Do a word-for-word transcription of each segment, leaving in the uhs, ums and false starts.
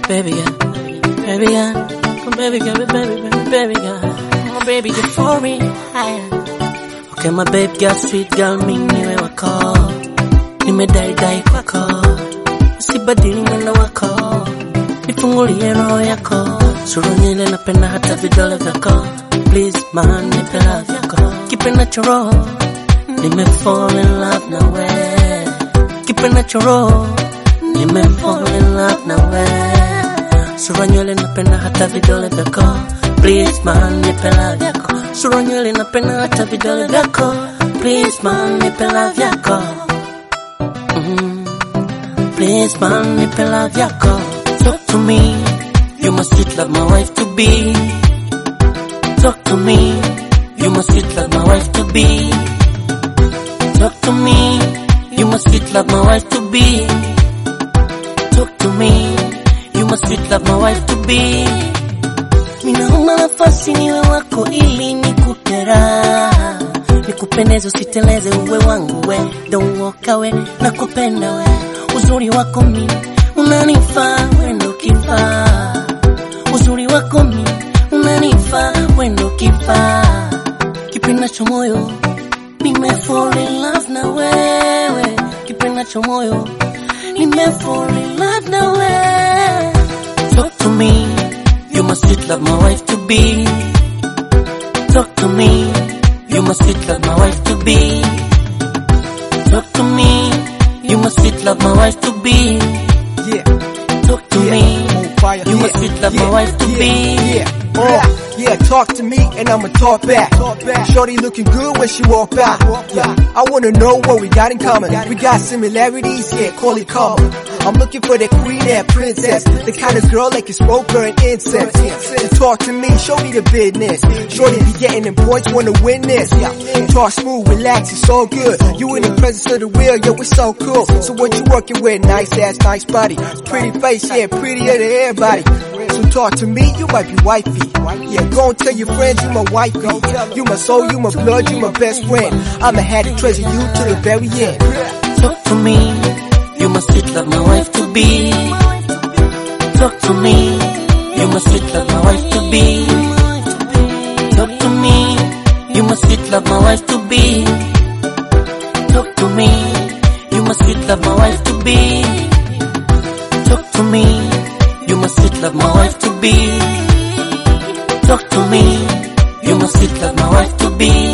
baby girl, baby girl, oh baby girl, baby, baby, baby girl, oh baby you're for me, okay my baby girl, sweet girl, mimi niwe wako, nimedai dai kwako, usibadili mwendo wako, nifungulie roho yako, sura nyele napenda hata vidole vyako, please man nipe love yako, kipenda choro, nime fall in love na we, kipenda choro, nime fall in love na we, sura nyele napenda hata vidole vyako, please man nipe love yako, sura nyele napenda hata vidole vyako, please man nipe love yako, mm. Please man nipe love yako. Talk to me, you must sweet like my wife to be. Talk to me, you must sweet like my wife to be. Talk to me, you must sweet like my wife to be. Talk to me, you must sweet like my wife to be. Ninaomba nafasi niwe wako ili nikupera, nikupendeze usiteleze uwe wangu we, don't walk away, nakupenda we, uzuri wako mi unanifaa wendo kifaa, uzuri wako mi unanifaa wendo kifaa, kipendacho moyo nime fall in love na wewe, kipendacho moyo nime fall in love na wewe. Talk to me, you must sweet like my wife to be. Talk to me, you must sweet like my wife to be. Talk to me, you must sweet like my wife to be. Yeah. Talk to yeah. me, fire. you yeah. must sweet like yeah. my wife to yeah. be. Yeah. Oh. Yeah, talk to me and I'ma talk back. Talk back. Shorty looking good when she walk by. Yeah, I wanna know what we got in common. We got similarities, yeah, call it common. I'm looking for that queen, that princess, the kind of girl that can smoke her and incense. Yeah. Talk to me, show me the business. Shorty be getting them points, wanna win this. Yeah, talk smooth, relax, it's all good. You in the presence of the real, yo, it's so cool. So what you working with? Nice ass, nice body, pretty face, yeah, prettier than everybody. So talk to me, you might be wifey. Yeah, go and tell your friends you my wifey. You my soul, you my blood, you my best friend. I'ma have to treasure you to the very end. Talk to me, you must sweet like my wife to be. Talk to me, you must sweet like my wife to be. Talk to me, you must sweet like my wife to be. Talk to me, you must sweet like my wife to be. Talk to me, you must sweet like my wife to be. Talk to me, you must sweet like my wife to be.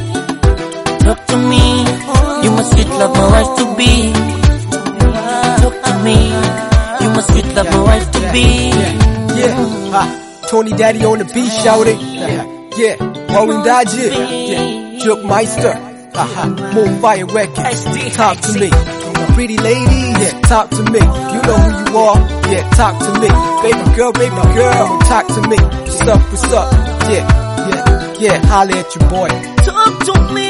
Talk to me, you must sweet like my wife to be. Talk to me, you must sweet like my wife to be. Yeah, yeah. Ah, Tony Daddy on the beat, shout it. Yeah, yeah. Rolling Dodger. Yeah, Juke Meister. Aha, Moonfire Records. Talk to me. Pretty lady, yeah, talk to me. You know who you are, yeah, talk to me. Baby girl, baby girl, talk to me. What's up, what's up? Yeah, yeah, yeah, holla at your boy. Talk to me.